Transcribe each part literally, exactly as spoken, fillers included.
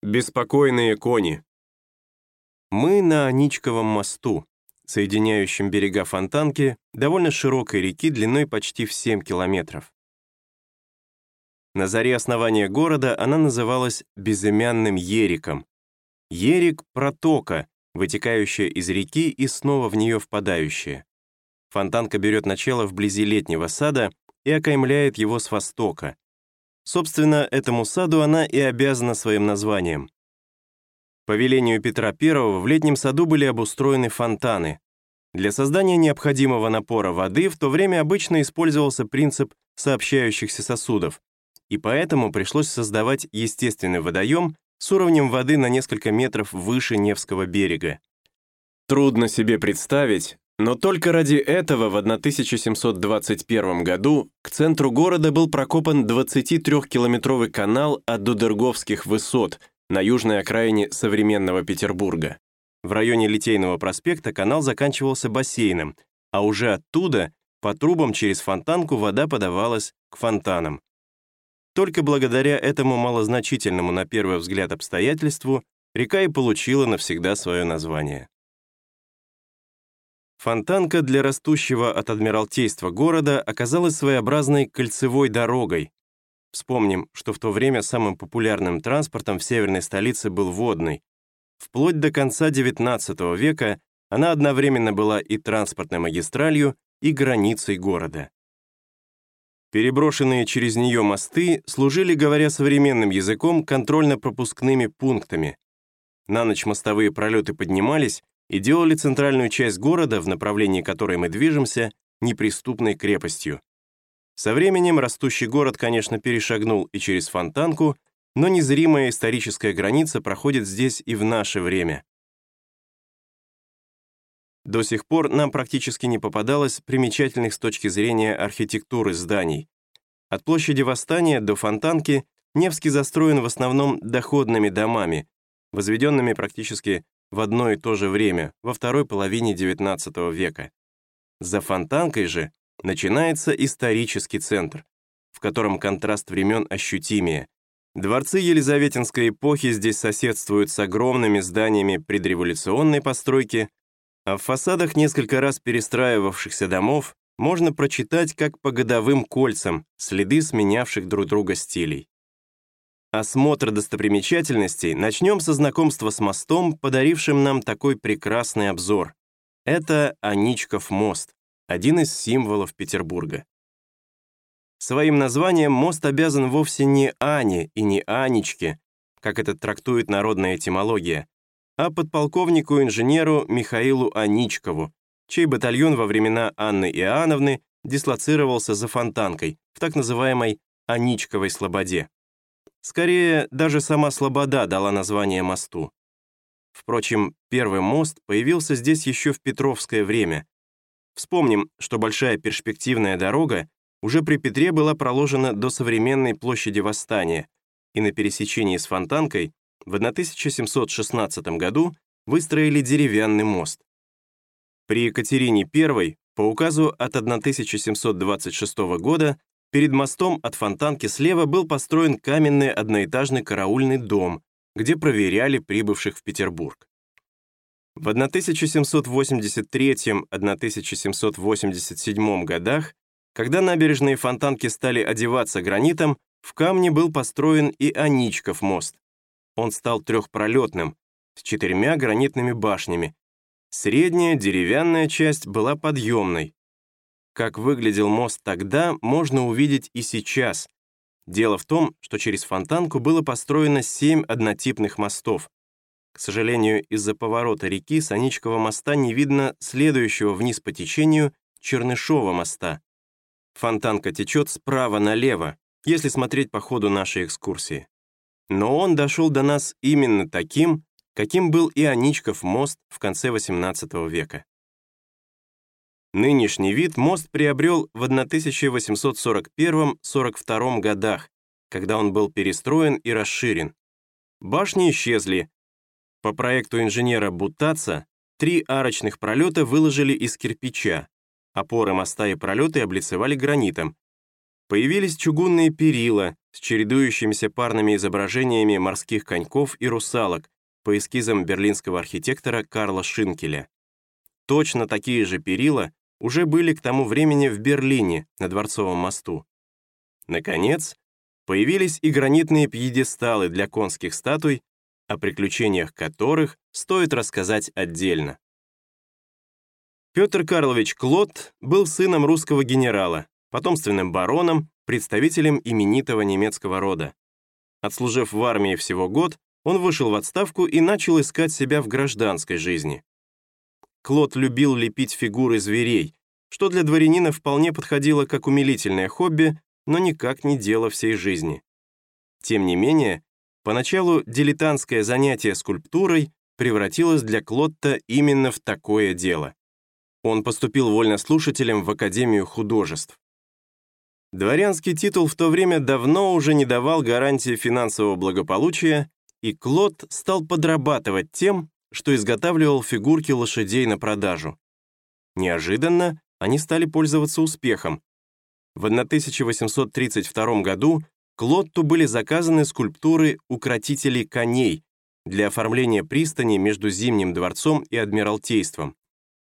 Беспокойные кони. Мы на Аничковом мосту, соединяющем берега Фонтанки, довольно широкой реки длиной почти в семь километров. На заре основания города она называлась безымянным Ериком. Ерик — протока, вытекающая из реки и снова в нее впадающая. Фонтанка берет начало вблизи Летнего сада и окаймляет его с востока. Собственно, этому саду она и обязана своим названием. По велению Петра Первого в Летнем саду были обустроены фонтаны. Для создания необходимого напора воды в то время обычно использовался принцип сообщающихся сосудов, и поэтому пришлось создавать естественный водоем с уровнем воды на несколько метров выше Невского берега. Трудно себе представить, но только ради этого в тысяча семьсот двадцать первом году к центру города был прокопан двадцатитрёхкилометровый канал от Дудерговских высот на южной окраине современного Петербурга. В районе Литейного проспекта канал заканчивался бассейном, а уже оттуда по трубам через Фонтанку вода подавалась к фонтанам. Только благодаря этому малозначительному на первый взгляд обстоятельству река и получила навсегда свое название. Фонтанка для растущего от Адмиралтейства города оказалась своеобразной кольцевой дорогой. Вспомним, что в то время самым популярным транспортом в северной столице был водный. Вплоть до конца девятнадцатого века она одновременно была и транспортной магистралью, и границей города. Переброшенные через нее мосты служили, говоря современным языком, контрольно-пропускными пунктами. На ночь мостовые пролеты поднимались и делали центральную часть города, в направлении которой мы движемся, неприступной крепостью. Со временем растущий город, конечно, перешагнул и через Фонтанку, но незримая историческая граница проходит здесь и в наше время. До сих пор нам практически не попадалось примечательных с точки зрения архитектуры зданий. От площади Восстания до Фонтанки Невский застроен в основном доходными домами, возведенными практически в одно и то же время, во второй половине девятнадцатого века. За Фонтанкой же начинается исторический центр, в котором контраст времен ощутимее. Дворцы Елизаветинской эпохи здесь соседствуют с огромными зданиями предреволюционной постройки, а в фасадах несколько раз перестраивавшихся домов можно прочитать, как по годовым кольцам, следы сменявших друг друга стилей. Осмотр достопримечательностей начнем со знакомства с мостом, подарившим нам такой прекрасный обзор. Это Аничков мост, один из символов Петербурга. Своим названием мост обязан вовсе не Ане и не Анечке, как это трактует народная этимология, а подполковнику-инженеру Михаилу Аничкову, чей батальон во времена Анны Иоанновны дислоцировался за Фонтанкой в так называемой Аничковой слободе. Скорее, даже сама слобода дала название мосту. Впрочем, первый мост появился здесь еще в Петровское время. Вспомним, что большая перспективная дорога уже при Петре была проложена до современной площади Восстания, и на пересечении с Фонтанкой в тысяча семьсот шестнадцатом году выстроили деревянный мост. При Екатерине Первой, по указу от тысяча семьсот двадцать шестого года, перед мостом от Фонтанки слева был построен каменный одноэтажный караульный дом, где проверяли прибывших в Петербург. В тысяча семьсот восемьдесят третьем — тысяча семьсот восемьдесят седьмом годах, когда набережные Фонтанки стали одеваться гранитом, в камне был построен и Аничков мост. Он стал трехпролетным, с четырьмя гранитными башнями. Средняя деревянная часть была подъемной. Как выглядел мост тогда, можно увидеть и сейчас. Дело в том, что через Фонтанку было построено семь однотипных мостов. К сожалению, из-за поворота реки с Аничкова моста не видно следующего вниз по течению Чернышова моста. Фонтанка течет справа налево, если смотреть по ходу нашей экскурсии. Но он дошел до нас именно таким, каким был и Аничков мост в конце восемнадцатого века. Нынешний вид мост приобрел в тысяча восемьсот сорок первом — сорок втором годах, когда он был перестроен и расширен. Башни исчезли. По проекту инженера Бутаца три арочных пролета выложили из кирпича, опоры моста и пролеты облицевали гранитом. Появились чугунные перила с чередующимися парными изображениями морских коньков и русалок по эскизам берлинского архитектора Карла Шинкеля. Точно такие же перила уже были к тому времени в Берлине на Дворцовом мосту. Наконец, появились и гранитные пьедесталы для конских статуй, о приключениях которых стоит рассказать отдельно. Петр Карлович Клотт был сыном русского генерала, потомственным бароном, представителем именитого немецкого рода. Отслужив в армии всего год, он вышел в отставку и начал искать себя в гражданской жизни. Клотт любил лепить фигуры зверей, что для дворянина вполне подходило как умилительное хобби, но никак не дело всей жизни. Тем не менее, поначалу дилетантское занятие скульптурой превратилось для Клотта именно в такое дело. Он поступил вольнослушателем в Академию художеств. Дворянский титул в то время давно уже не давал гарантии финансового благополучия, и Клотт стал подрабатывать тем, что изготавливал фигурки лошадей на продажу. Неожиданно они стали пользоваться успехом. В тысяча восемьсот тридцать втором году Клотту были заказаны скульптуры укротителей коней для оформления пристани между Зимним дворцом и Адмиралтейством.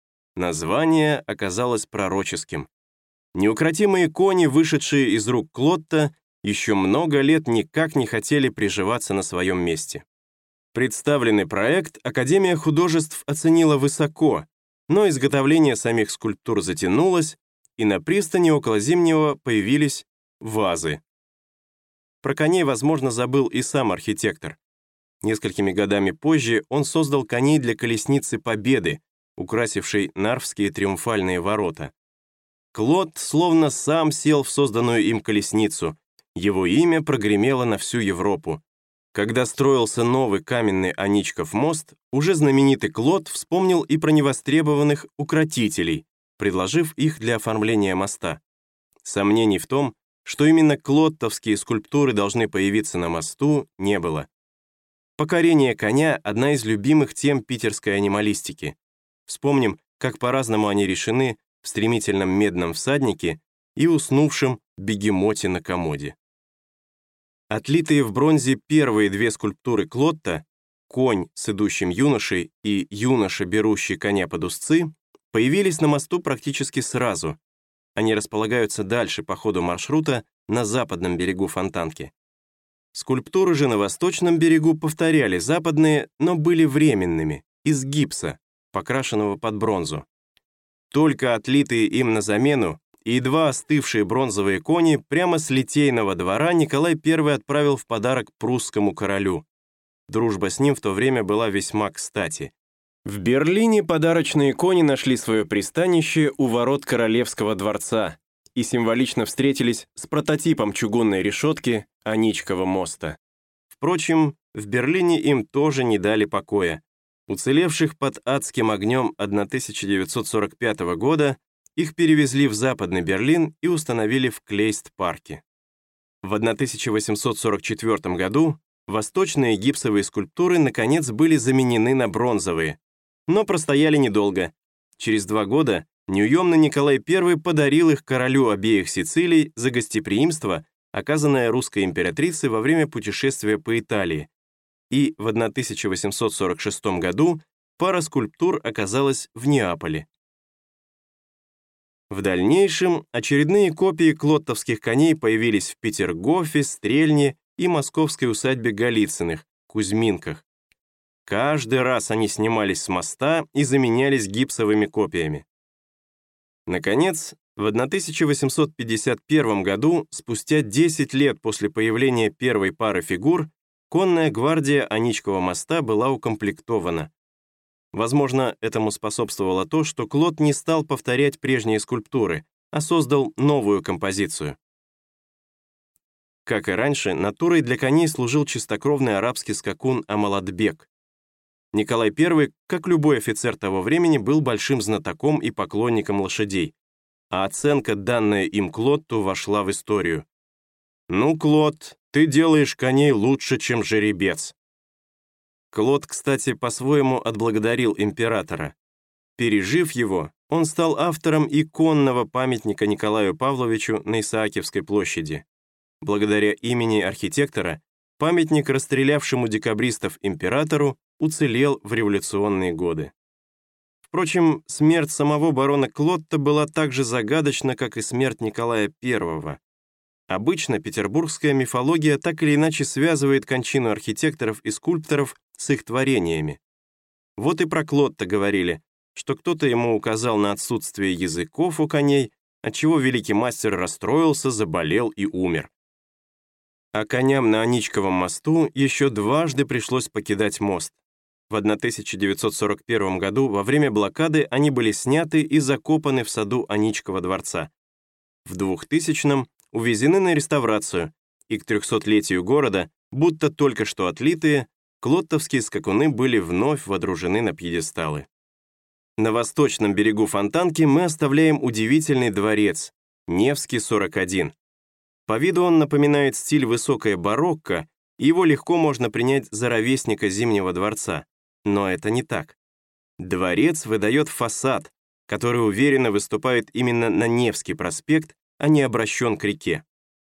Название оказалось пророческим. Неукротимые кони, вышедшие из рук Клотта, еще много лет никак не хотели приживаться на своем месте. Представленный проект Академия художеств оценила высоко, но изготовление самих скульптур затянулось, и на пристани около Зимнего появились вазы. Про коней, возможно, забыл и сам архитектор. Несколькими годами позже он создал коней для колесницы Победы, украсившей Нарвские триумфальные ворота. Клотт словно сам сел в созданную им колесницу, его имя прогремело на всю Европу. Когда строился новый каменный Аничков мост, уже знаменитый Клотт вспомнил и про невостребованных укротителей, предложив их для оформления моста. Сомнений в том, что именно клоттовские скульптуры должны появиться на мосту, не было. Покорение коня — одна из любимых тем питерской анималистики. Вспомним, как по-разному они решены в стремительном медном всаднике и уснувшем бегемоте на комоде. Отлитые в бронзе первые две скульптуры Клотта, конь с идущим юношей и юноша, берущий коня под узцы, появились на мосту практически сразу. Они располагаются дальше по ходу маршрута на западном берегу Фонтанки. Скульптуры же на восточном берегу повторяли западные, но были временными, из гипса, покрашенного под бронзу. Только отлитые им на замену и едва остывшие бронзовые кони прямо с Литейного двора Николай Первый отправил в подарок прусскому королю. Дружба с ним в то время была весьма кстати. В Берлине подарочные кони нашли свое пристанище у ворот Королевского дворца и символично встретились с прототипом чугунной решетки Аничкова моста. Впрочем, в Берлине им тоже не дали покоя. Уцелевших под адским огнем тысяча девятьсот сорок пятого года их перевезли в Западный Берлин и установили в Клейст-парке. В тысяча восемьсот сорок четвёртом году восточные гипсовые скульптуры наконец были заменены на бронзовые, но простояли недолго. Через два года неуемный Николай Первый подарил их королю обеих Сицилий за гостеприимство, оказанное русской императрице во время путешествия по Италии, и в тысяча восемьсот сорок шестом году пара скульптур оказалась в Неаполе. В дальнейшем очередные копии клоттовских коней появились в Петергофе, Стрельне и московской усадьбе Голицыных, Кузьминках. Каждый раз они снимались с моста и заменялись гипсовыми копиями. Наконец, в тысяча восемьсот пятьдесят первом году, спустя десять лет после появления первой пары фигур, конная гвардия Аничкова моста была укомплектована. Возможно, этому способствовало то, что Клотт не стал повторять прежние скульптуры, а создал новую композицию. Как и раньше, натурой для коней служил чистокровный арабский скакун Амаладбек. Николай Первый, как любой офицер того времени, был большим знатоком и поклонником лошадей, а оценка, данная им Клотту, вошла в историю. «Ну, Клотт, ты делаешь коней лучше, чем жеребец». Клотт, кстати, по-своему отблагодарил императора. Пережив его, он стал автором иконного памятника Николаю Павловичу на Исаакиевской площади. Благодаря имени архитектора памятник расстрелявшему декабристов императору уцелел в революционные годы. Впрочем, смерть самого барона Клотта была так же загадочна, как и смерть Николая Первого. Обычно петербургская мифология так или иначе связывает кончину архитекторов и скульпторов с их творениями. Вот и про Клотта говорили, что кто-то ему указал на отсутствие языков у коней, отчего великий мастер расстроился, заболел и умер. А коням на Аничковом мосту еще дважды пришлось покидать мост. В тысяча девятьсот сорок первом году во время блокады они были сняты и закопаны в саду Аничкова дворца. В двухтысячном увезены на реставрацию, и к трехсотлетию города, будто только что отлитые, клоттовские скакуны были вновь водружены на пьедесталы. На восточном берегу Фонтанки мы оставляем удивительный дворец, Невский сорок один. По виду он напоминает стиль высокое барокко, и его легко можно принять за ровесника Зимнего дворца. Но это не так. Дворец выдает фасад, который уверенно выступает именно на Невский проспект, а не обращен к реке.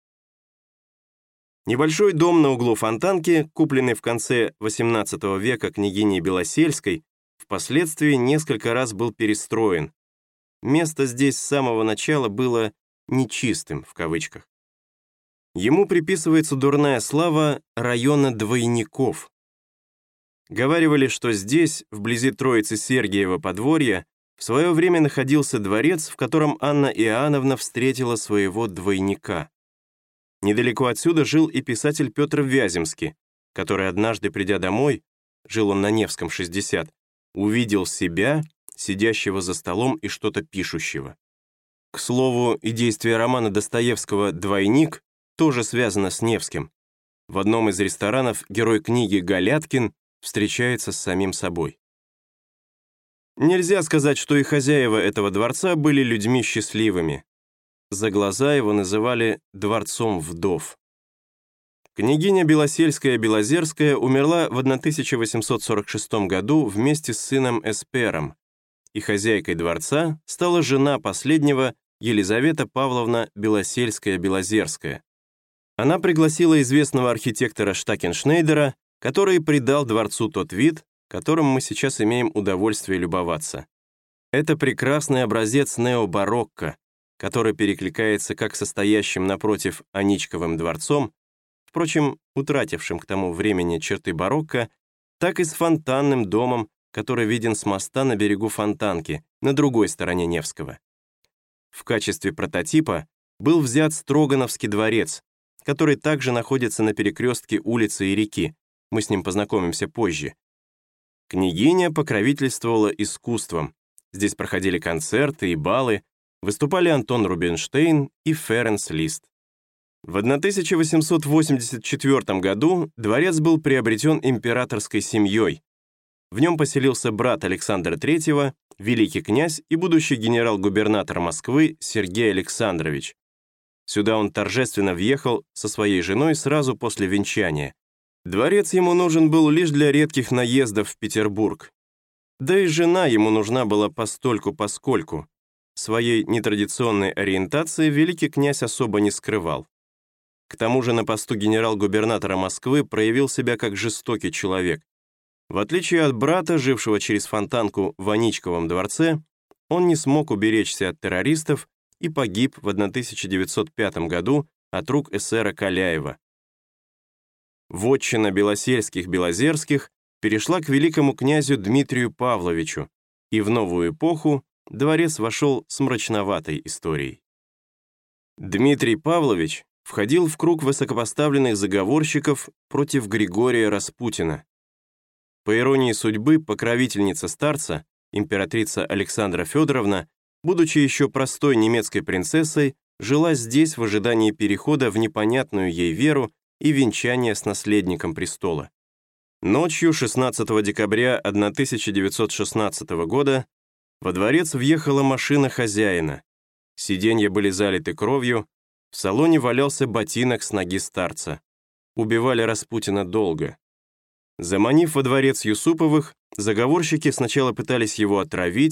Небольшой дом на углу Фонтанки, купленный в конце восемнадцатого века княгиней Белосельской, впоследствии несколько раз был перестроен. Место здесь с самого начала было «нечистым» в кавычках. Ему приписывается дурная слава района двойников. Говаривали, что здесь, вблизи Троицы Сергиева подворья, в свое время находился дворец, в котором Анна Иоанновна встретила своего двойника. Недалеко отсюда жил и писатель Петр Вяземский, который однажды, придя домой, жил он на Невском, шестьдесят, увидел себя, сидящего за столом и что-то пишущего. К слову, и действие романа Достоевского «Двойник» тоже связано с Невским. В одном из ресторанов герой книги Галяткин встречается с самим собой. Нельзя сказать, что и хозяева этого дворца были людьми счастливыми. За глаза его называли «дворцом вдов». Княгиня Белосельская-Белозерская умерла в тысяча восемьсот сорок шестом году вместе с сыном Эспером, и хозяйкой дворца стала жена последнего, Елизавета Павловна Белосельская-Белозерская. Она пригласила известного архитектора Штакеншнейдера, который придал дворцу тот вид, которым мы сейчас имеем удовольствие любоваться. Это прекрасный образец необарокко, который перекликается как со стоящим напротив Аничковым дворцом, впрочем, утратившим к тому времени черты барокко, так и с фонтанным домом, который виден с моста на берегу Фонтанки, на другой стороне Невского. В качестве прототипа был взят Строгановский дворец, который также находится на перекрестке улицы и реки, мы с ним познакомимся позже. Княгиня покровительствовала искусством. Здесь проходили концерты и балы, выступали Антон Рубинштейн и Ференц Лист. В тысяча восемьсот восемьдесят четвёртом году дворец был приобретен императорской семьей. В нем поселился брат Александра Третьего, великий князь и будущий генерал-губернатор Москвы Сергей Александрович. Сюда он торжественно въехал со своей женой сразу после венчания. Дворец ему нужен был лишь для редких наездов в Петербург. Да и жена ему нужна была постольку-поскольку. Своей нетрадиционной ориентации великий князь особо не скрывал. К тому же на посту генерал-губернатора Москвы проявил себя как жестокий человек. В отличие от брата, жившего через Фонтанку в Аничковом дворце, он не смог уберечься от террористов и погиб в тысяча девятьсот пятом году от рук эсера Каляева. Вотчина Белосельских-Белозерских перешла к великому князю Дмитрию Павловичу, и в новую эпоху дворец вошел с мрачноватой историей. Дмитрий Павлович входил в круг высокопоставленных заговорщиков против Григория Распутина. По иронии судьбы, покровительница старца, императрица Александра Федоровна, будучи еще простой немецкой принцессой, жила здесь в ожидании перехода в непонятную ей веру и венчания с наследником престола. Ночью шестнадцатого декабря тысяча девятьсот шестнадцатого года во дворец въехала машина хозяина. Сиденья были залиты кровью, в салоне валялся ботинок с ноги старца. Убивали Распутина долго. Заманив во дворец Юсуповых, заговорщики сначала пытались его отравить,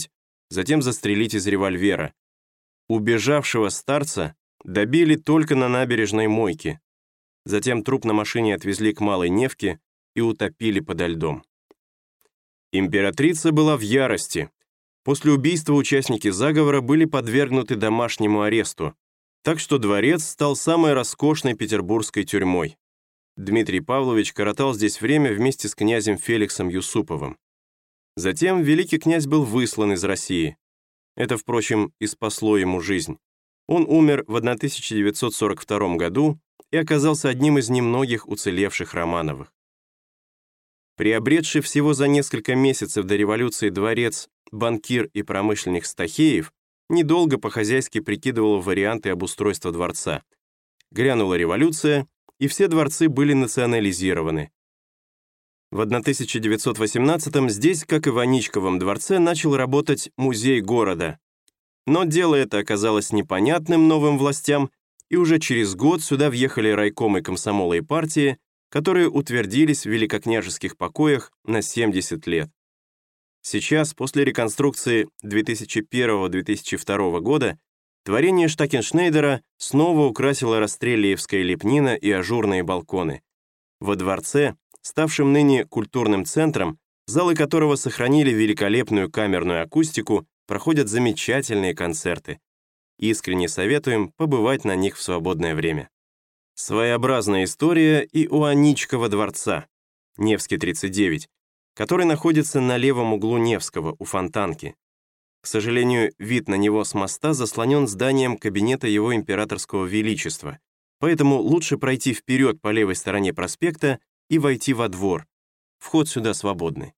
затем застрелить из револьвера. Убежавшего старца добили только на набережной Мойки. Затем труп на машине отвезли к Малой Невке и утопили подо льдом. Императрица была в ярости. После убийства участники заговора были подвергнуты домашнему аресту, так что дворец стал самой роскошной петербургской тюрьмой. Дмитрий Павлович коротал здесь время вместе с князем Феликсом Юсуповым. Затем великий князь был выслан из России. Это, впрочем, и спасло ему жизнь. Он умер в тысяча девятьсот сорок втором году и оказался одним из немногих уцелевших Романовых. Приобретший всего за несколько месяцев до революции дворец банкир и промышленник Стахеев недолго по-хозяйски прикидывал варианты обустройства дворца. Грянула революция, и все дворцы были национализированы. В тысяча девятьсот восемнадцатом здесь, как и в Аничковом дворце, начал работать музей города. Но дело это оказалось непонятным новым властям, и уже через год сюда въехали райкомы комсомола и партии, которые утвердились в великокняжеских покоях на семьдесят лет. Сейчас, после реконструкции две тысячи первого — две тысячи второго года, творение Штакеншнейдера снова украсило расстрелиевская лепнина и ажурные балконы. Во дворце, ставшем ныне культурным центром, залы которого сохранили великолепную камерную акустику, проходят замечательные концерты. Искренне советуем побывать на них в свободное время. Своеобразная история и у Аничкова дворца, Невский тридцать девять, который находится на левом углу Невского, у Фонтанки. К сожалению, вид на него с моста заслонен зданием кабинета его императорского величества, поэтому лучше пройти вперед по левой стороне проспекта и войти во двор. Вход сюда свободный.